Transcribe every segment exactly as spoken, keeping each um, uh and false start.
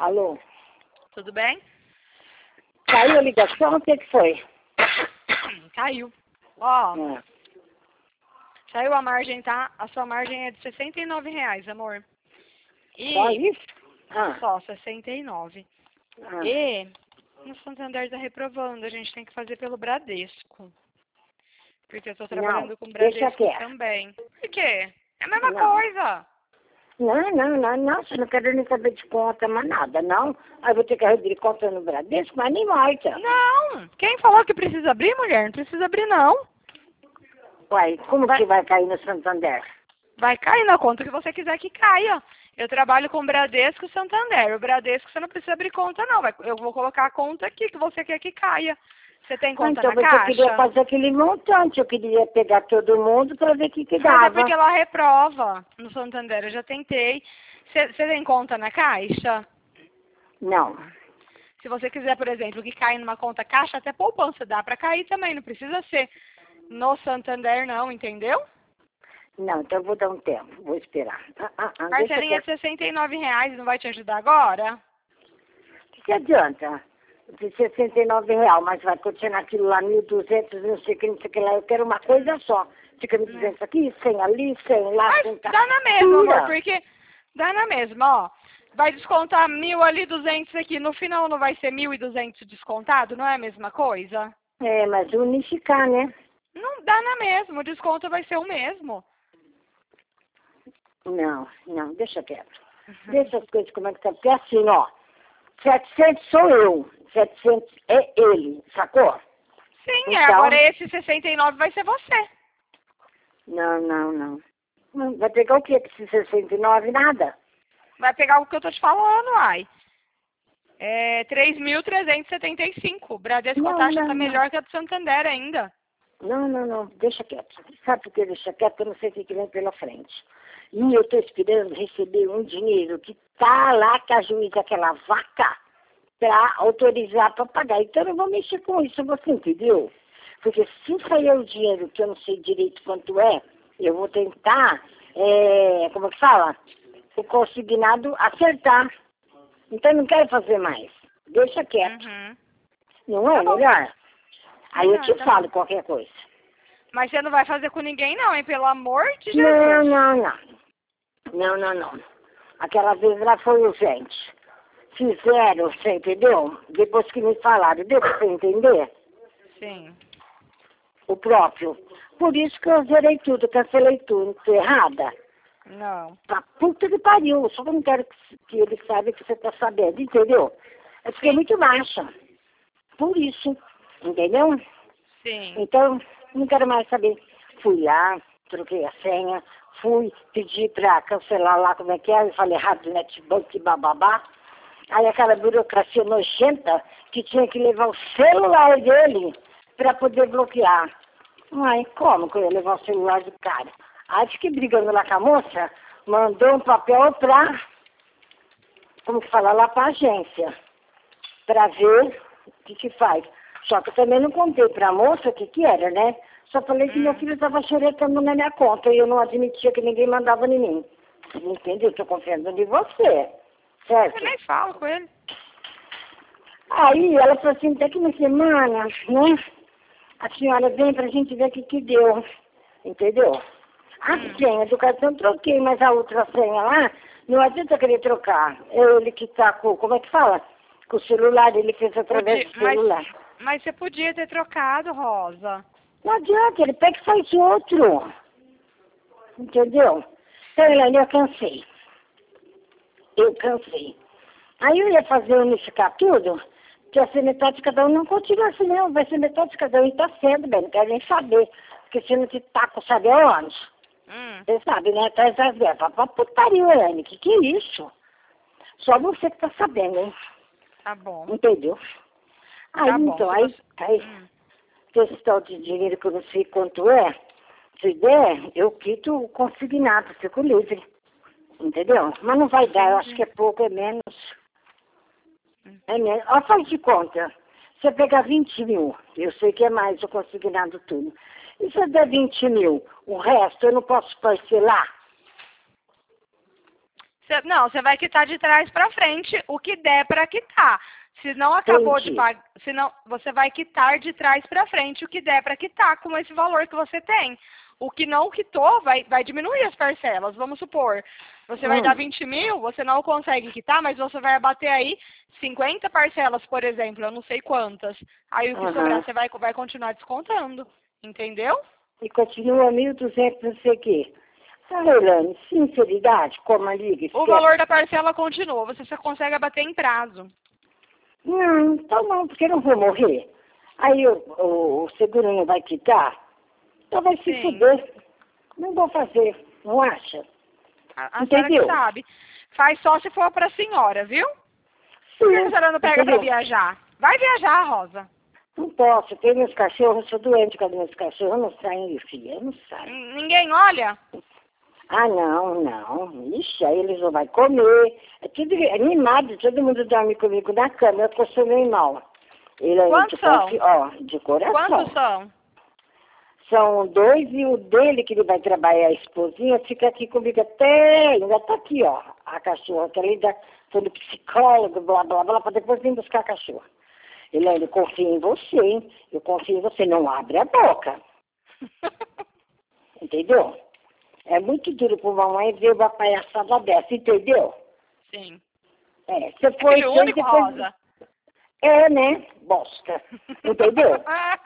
Alô? Tudo bem? Caiu a ligação? O que que foi? Caiu. Ó, É. saiu a margem, tá? A sua margem é de sessenta e nove reais, amor. E Só isso? Ah, só sessenta e nove. ah. E no Santander tá reprovando, a gente tem que fazer pelo Bradesco. Porque eu tô trabalhando Não, com o deixa Bradesco quieto. também. Por quê? É a mesma Não. coisa. Não, não, não, não, você não quero nem saber de conta, mas nada, não. Aí vou ter que abrir conta no Bradesco, mas nem morta. Não! Quem falou que precisa abrir, mulher? Não precisa abrir, não. Uai, como Vai, que vai cair no Santander? vai cair na conta que você quiser que caia. Eu trabalho com Bradesco e Santander. O Bradesco você não precisa abrir conta, não. Vai- Eu vou colocar a conta aqui que você quer que caia. Você tem Ah, conta então na você queria Caixa? fazer aquele montante, eu queria pegar todo mundo para ver o que que Mas é dava. porque ela reprova no Santander. Eu já tentei. Você você tem conta na Caixa? Não, Se você quiser, por exemplo, que caia numa conta Caixa, até poupança dá pra cair também. Não precisa ser no Santander, não, entendeu? não, então eu vou dar um tempo, vou esperar. Ah, ah, ah, deixa Parcelinha de quieto. sessenta e nove reais, não vai te ajudar agora? O que, que adianta? De sessenta e nove reais, mas vai continuar aquilo lá, mil e duzentos, não sei o que, não sei o que lá. Eu quero uma coisa só. Fica me dizendo isso aqui, cem ali, cem lá, Mas cem cá. dá na mesma, amor, Tira. porque dá na mesma, ó. Vai descontar mil ali, duzentos aqui. No final não vai ser mil e duzentos descontado? Não é a mesma coisa? É, mas unificar, né? Não dá na mesma, o desconto vai ser o mesmo. Não, não, deixa quieto. Deixa as coisas como é que tá. Porque assim, ó, setecentos sou eu, setecentos é ele, sacou? Sim, é, Então, agora esse sessenta e nove vai ser você. não, não, não. Não, vai pegar o quê? Esse sessenta e nove? Nada. Vai pegar o que eu tô te falando, ai. É três mil trezentos e setenta e cinco. Bradesco a Não, taxa não, tá não. melhor que a do Santander ainda. Não, não, não, deixa quieto. Sabe por que deixa quieto? Eu não sei o que que vem pela frente. E eu estou esperando receber um dinheiro que tá lá com a juíza, aquela vaca, para autorizar para pagar. Então eu não vou mexer com isso, você entendeu? Porque se sair o dinheiro que eu não sei direito quanto é, eu vou tentar, é, como que fala? O consignado acertar. Então eu não quero fazer mais. Deixa quieto. Uhum. Não é Tá bom. melhor? Aí eu Melhor, te tá falo bom. qualquer coisa. Mas você não vai fazer com ninguém não, hein? Pelo amor de Não, Jesus. não, não. Não, não, não. Aquela vez lá foi urgente. Fizeram, você entendeu? Depois que me falaram, deu pra você entender? Sim. O próprio. Por isso que eu zerei tudo, cancelei tudo. Não tô errada? Não. Tá puta que pariu. Só que eu não quero que, que ele saiba que você tá sabendo, entendeu? Eu fiquei Sim. muito baixa. Por isso, entendeu? Sim. Então, não quero mais saber. Fui lá, troquei a senha, fui pedir para cancelar lá como é que é, eu falei errado, netbank, bababá. Aí aquela burocracia nojenta que tinha que levar o celular dele para poder bloquear. Ai, como que eu ia levar o celular do cara? Aí fiquei brigando lá com a moça, mandou um papel para, como que fala, lá para a agência, para ver o que que faz. Só que eu também não contei para a moça o que que era, né? Só falei que meu Hum. filho estava xeretando na minha conta e eu não admitia que ninguém mandava em mim. Entendeu? Estou confiando em você, certo? Eu nem falo com ele. Aí ela falou assim, daqui uma semana, né? A senhora vem pra gente ver o que que deu. Entendeu? A Hum. senha do cartão troquei, mas a outra senha lá, não adianta querer trocar. É ele que tá com, como é que fala? Com o celular, ele fez através Podia, do mas, celular. mas você podia ter trocado, Rosa. Não adianta, ele pega e faz outro. Entendeu? Então, Elaine, eu cansei. Eu cansei. Aí eu ia fazer unificar tudo, que ia ser metade de cada um. Não continua assim, não. Vai ser metade de cada um. E tá sendo, bem, não quero nem saber. Porque se não te taco, sabe aonde? Hum. Você sabe, né? Atrás das verbas. Pra putaria, Elaine. Que que é isso? Só você que tá sabendo, hein? Tá bom. Entendeu? Aí, Tá bom. então, Se aí, você... aí, Hum. esse tal de dinheiro que eu não sei quanto é, se der, eu quito o consignado, fico livre. Entendeu? Mas não vai dar, eu acho que é pouco, é menos. É menos. Ó, faz de conta. Se eu pegar vinte mil, eu sei que é mais o consignado tudo. E se eu der vinte mil, o resto eu não posso parcelar? Cê, não, você vai quitar de trás para frente o que der para quitar. Se não acabou Entendi. de pagar, se não, você vai quitar de trás para frente o que der para quitar com esse valor que você tem. O que não quitou vai, vai diminuir as parcelas. Vamos supor, você vai Hum. dar vinte mil, você não consegue quitar, mas você vai abater aí cinquenta parcelas, por exemplo, eu não sei quantas. Aí o que Aham. sobrar você vai, vai continuar descontando, entendeu? E continua mil e duzentos, não sei o quê. Ah, Elaine, sinceridade, como a liga O esquece. valor da parcela continua, você só consegue abater em prazo. Não, então não, porque eu não vou morrer. Aí o, o, o segurinho vai quitar, então vai se Sim. fuder. Não vou fazer, não acha? A, a senhora Entendeu? que sabe. Faz só se for pra senhora, viu? Por que a senhora não pega pra entendeu? viajar? Vai viajar, Rosa. Não posso, tenho meus cachorros, sou doente com os meus cachorros, não saem, filha, não saem. N- Ninguém olha? Ah, não, não. Ixi, aí eles não vão comer. É tudo animado, todo mundo dorme comigo na cama, eu sou meio mal. Ele é Quantos de, são? confi... ó, de coração. Quantos são? São dois e o dele, que ele vai trabalhar, a esposinha, fica aqui comigo até, ainda tá aqui, ó, a cachorra, que ele ainda foi no psicólogo, blá, blá, blá, para depois vir buscar a cachorra. Ele ainda confia em você, hein? Eu confio em você, não abre a boca. Entendeu? É muito duro pro mamãe ver uma palhaçada dessa, entendeu? Sim. É, você É foi, filho fez, único, depois... Rosa? É, né? Bosta. Entendeu?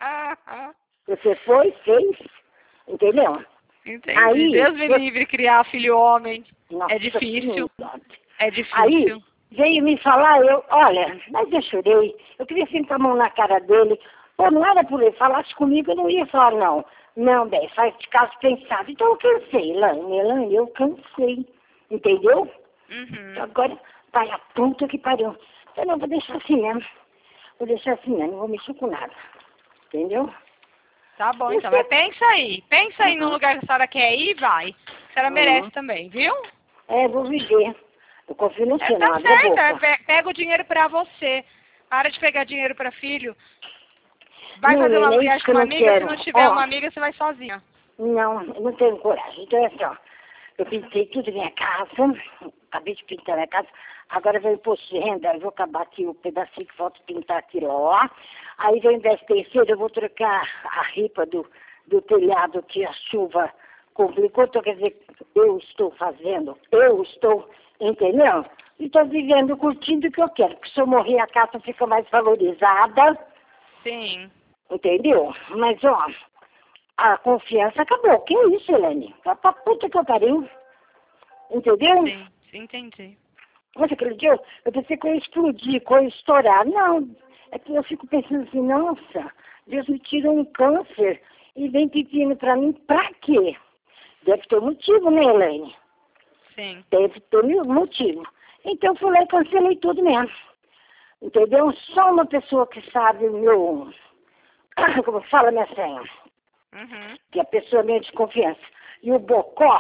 Você foi, fez, entendeu? Entendi. Aí, Deus me eu- livre criar filho homem. Nossa, É difícil. Senhora. É Aí, difícil. veio me falar, eu, olha, mas eu chorei, eu queria sentar a mão na cara dele, pô, não era por ele, falasse comigo, eu não ia falar não. Não, bem, faz de caso pensado. Então eu cansei, Elaine, Elaine, eu cansei, entendeu? Uhum. Agora, vai a puta que pariu. Eu não vou deixar assim mesmo, vou deixar assim mesmo, não vou mexer com nada, entendeu? Tá bom, Eu então. sei. Mas pensa aí. Pensa aí no Uhum. lugar que a senhora quer ir e vai. A senhora Uhum. merece também, viu? É, vou viver. Eu confio no É, você, não tá abre a certo. É, boca. pe- pega o dinheiro pra você. Para de pegar dinheiro pra filho. Vai Não, fazer uma nem viagem isso com que eu uma não amiga. Se quero. não tiver Ó, uma amiga, você vai sozinha. não, eu não tenho coragem. Então é assim, ó. Eu pintei tudo minha casa, acabei de pintar minha casa, agora vem o imposto de renda, eu vou acabar aqui o pedacinho que falta pintar aquilo lá. Aí vem o dez terceiro, eu vou trocar a ripa do, do telhado que a chuva complicou, então quer dizer, eu estou fazendo, eu estou, entendeu? E estou vivendo, curtindo o que eu quero, porque se eu morrer a casa fica mais valorizada, Sim. entendeu? Mas ó, a confiança acabou. Que isso, Helene? Vai pra puta que eu pariu. Entendeu? Sim. Sim, entendi. Mas aquele dia eu, eu pensei que eu ia explodir, que eu ia estourar. Não, é que eu fico pensando assim, nossa, Deus me tirou um câncer e vem pedindo pra mim pra quê? Deve ter motivo, né, Helene? Sim. Deve ter motivo. Então eu fui lá e cancelei tudo mesmo. Entendeu? Só uma pessoa que sabe o meu... Como fala minha senha? Uhum. Que é a pessoa minha de confiança. E o Bocó,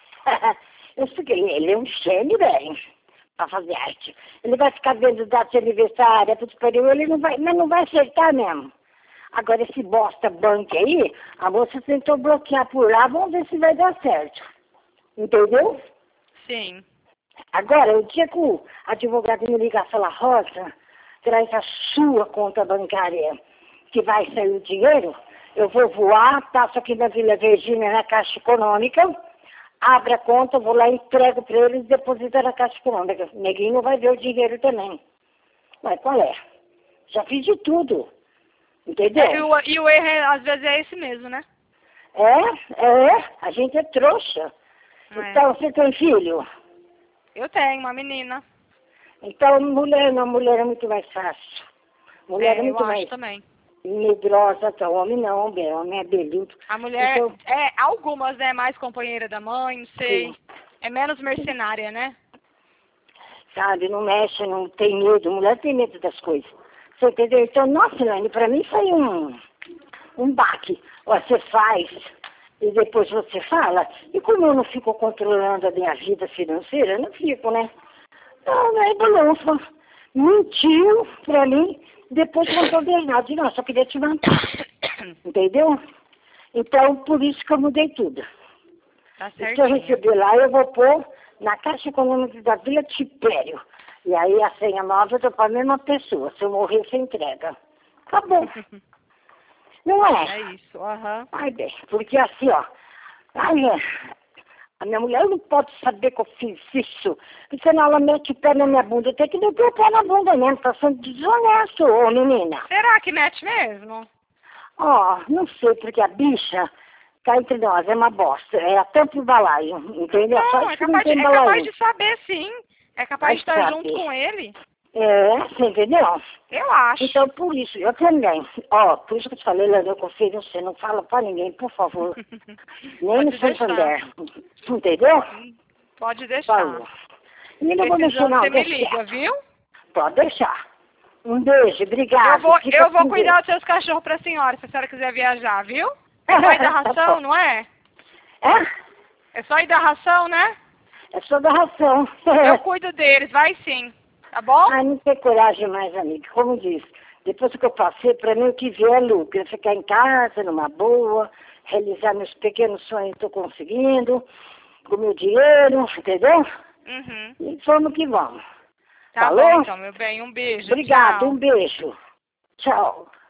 eu sei que ele, ele é um gênio, velho, pra fazer arte. Ele vai ficar vendo data de aniversário, tudo pariu, ele não vai, mas não vai acertar mesmo. Agora esse bosta banco aí, a moça tentou bloquear por lá, vamos ver se vai dar certo. Entendeu? Sim. Agora, o dia que o advogado me ligar e falar, Rosa, traz a sua conta bancária que vai sair o dinheiro, eu vou voar, passo aqui na Vila Virgínia, na Caixa Econômica, abro a conta, vou lá, entrego para eles e deposito na Caixa Econômica. O neguinho vai ver o dinheiro também. Mas qual é? Já fiz de tudo. Entendeu? É, e, o, e o erro, é, às vezes, é esse mesmo, né? É, é, a gente é trouxa. É. Então, você tem filho? Eu tenho uma menina. Então, mulher não, mulher é muito mais fácil. Mulher é, É, eu muito acho mais também. medrosa, então, homem não, homem, homem é beludo. A mulher, Então, é, algumas, né, mais companheira da mãe, não sei. sim, É menos mercenária, né? sabe, não mexe, não tem medo, mulher tem medo das coisas. Você entendeu? Então, nossa, Lani, pra mim foi um, um baque. Você faz e depois você fala. E como eu não fico controlando a minha vida financeira, eu não fico, né? Não, não é balança. Mentiu pra mim, depois contou a verdade. Não, só queria te matar. Entendeu? Então, por isso que eu mudei tudo. Tá E se eu certinho. receber lá, eu vou pôr na Caixa Econômica da Vila Tipério. E aí a senha nova eu dou para a mesma pessoa. Se eu morrer, você entrega. Acabou. Não é? É isso, aham. Uhum. Ai, bem, porque assim, ó. Ai, é, a minha mulher não pode saber que eu fiz isso. Porque senão ela mete o pé na minha bunda. Eu tenho que meter o pé na bunda mesmo. Tá sendo desonesto, ô menina. Será que mete mesmo? Ó, não sei, porque a bicha, cá entre nós, é uma bosta. É a tampa e o balaio, entendeu? Não, Só é isso que não capaz, de, tem é balaio. capaz de saber, sim. É capaz Vai de estar saber. junto com ele. É, você entendeu? Eu acho. Então, por isso, eu também. Ó, por isso que eu te falei, Leandro, eu confio em você. Não fala pra ninguém, por favor. Nem no Santander. Entendeu? Pode deixar. Falou. E não vou mexer, Precisando, não. você me Deixa liga, quieto. viu? Pode deixar. Um beijo, obrigada. Eu vou, Fica eu vou com cuidar Deus. dos seus cachorros pra senhora, se a senhora quiser viajar, viu? É só ir dar Tá ração, bom. não é? É? É só ir dar ração, né? É só da ração. Eu cuido deles, vai sim. Tá bom? Ai, não tem coragem mais, amiga. Como diz, depois que eu passei, pra mim o que vier é lucro. Eu ficar em casa, numa boa, realizar meus pequenos sonhos que estou conseguindo, com meu dinheiro, entendeu? Uhum. E vamos que vamos. Tá Falou? bom, então, meu bem. Um beijo. Obrigada, Tchau. um beijo. Tchau.